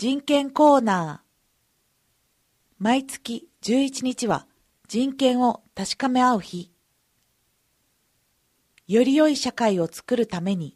人権コーナー。毎月11日は人権を確かめ合う日。より良い社会を作るために。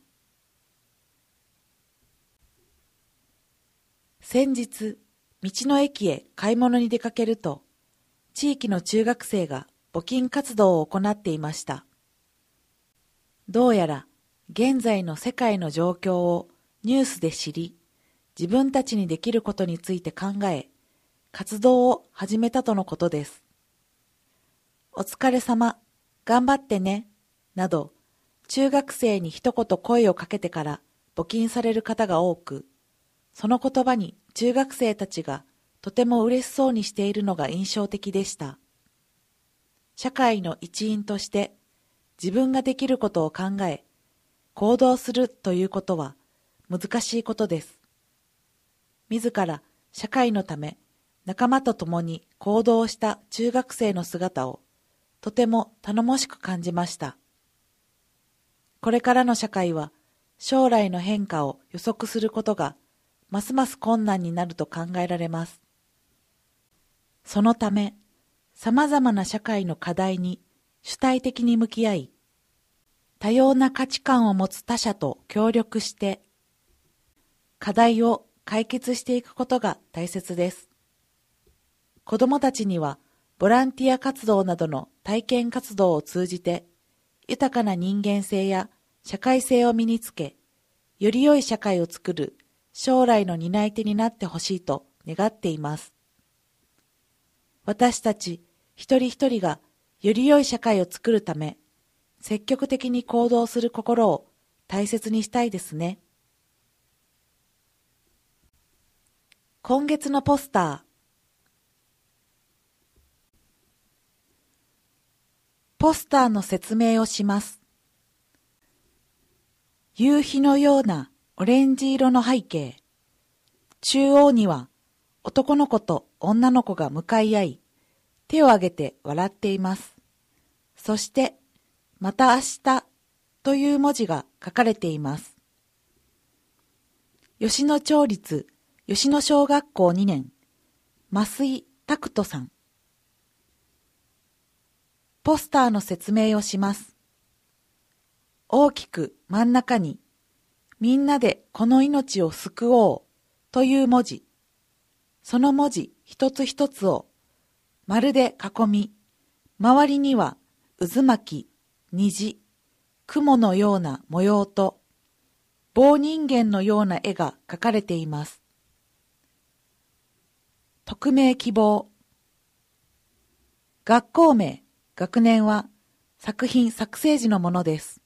先日、道の駅へ買い物に出かけると、地域の中学生が募金活動を行っていました。どうやら現在の世界の状況をニュースで知り、自分たちにできることについて考え、活動を始めたとのことです。お疲れ様、頑張ってね、など、中学生に一言声をかけてから募金される方が多く、その言葉に中学生たちがとても嬉しそうにしているのが印象的でした。社会の一員として自分ができることを考え、行動するということは難しいことです。自ら社会のため仲間と共に行動した中学生の姿をとても頼もしく感じました。これからの社会は将来の変化を予測することがますます困難になると考えられます。そのため、様々な社会の課題に主体的に向き合い、多様な価値観を持つ他者と協力して、課題を解決していくことが大切です。子どもたちには、ボランティア活動などの体験活動を通じて、豊かな人間性や社会性を身につけ、より良い社会を作る将来の担い手になってほしいと願っています。私たち一人一人がより良い社会を作るため、積極的に行動する心を大切にしたいですね。今月のポスター。ポスターの説明をします。夕日のようなオレンジ色の背景。中央には男の子と女の子が向かい合い、手を挙げて笑っています。そして、また明日という文字が書かれています。吉野町立吉野小学校2年、増井拓人さん。ポスターの説明をします。大きく真ん中に、みんなでこの命を救おうという文字。その文字一つ一つを丸で囲み、周りには渦巻き、虹、雲のような模様と棒人間のような絵が描かれています。匿名希望。学校名、学年は作品作成時のものです。